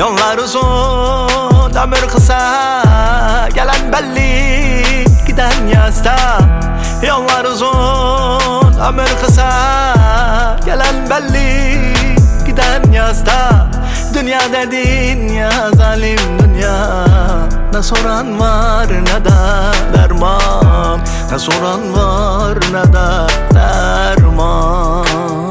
Yollar uzun, ömür kısa, gelen belli, giden yazda. Yollar uzun, ömür kısa, gelen belli, giden yazda. Dünya dedin ya zalim dünya, ne soran var ne de derman, ne soran var ne de derman.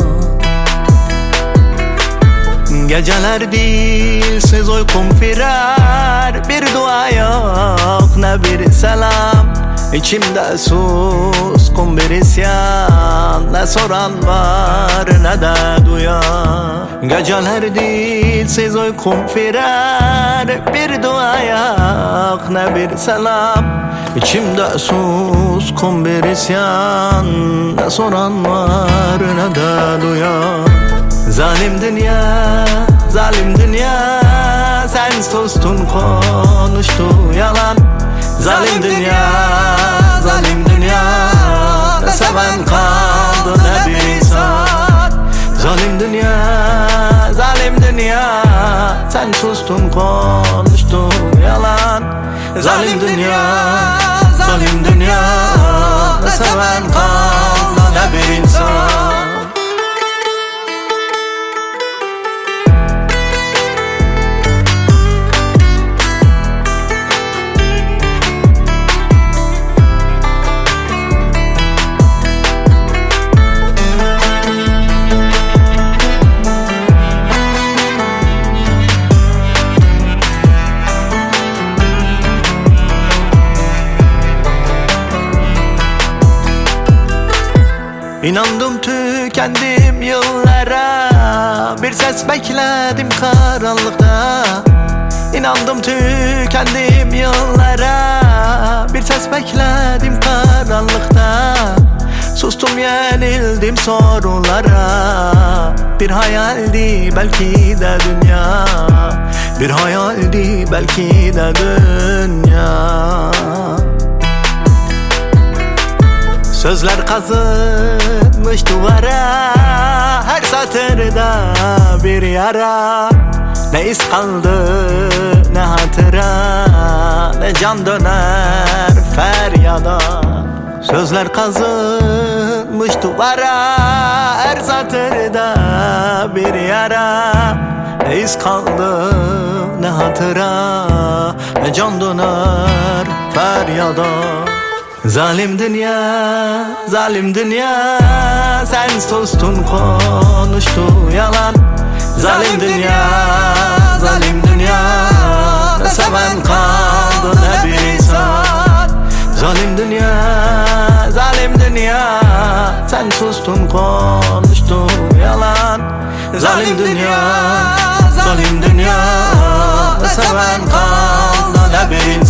Geceler dilsiz uykum firar, bir dua yok ne bir selam. İçimde suskun bir isyan, ne soran var ne de duyan. Geceler dilsiz uykum firar, bir dua yok ne bir selam. İçimde suskun bir isyan, ne soran var ne de duyan. Zalim dünya, zalim dünya, sen sustun konuştu yalan. Zalim dünya, zalim dünya, ne seven kaldı ne bir insan. Zalim dünya, zalim dünya, sen sustun konuştu yalan. Zalim dünya, zalim dünya, ne seven kaldı ne bir insan. İnandım tükendim yıllara, bir ses bekledim karanlıkta. İnandım tükendim yıllara, bir ses bekledim karanlıkta. Sustum yenildim sorulara, bir hayaldi belki de dünya, bir hayaldi belki de dünya. Sözler kazınmış duvara, her satırda bir yara. Ne iz kaldı ne hatıra, ne can döner feryada. Sözler kazınmış duvara, her satırda bir yara. Ne iz kaldı ne hatıra, ne can döner feryada. Zalim dünya, zalim dünya, sen sustun konuştu yalan. Zalim dünya, zalim dünya, ne seven kaldı ne bir insan. Zalim dünya, zalim dünya, sen sustun konuştu yalan. Zalim dünya, zalim dünya, ne seven kaldı ne bir insan.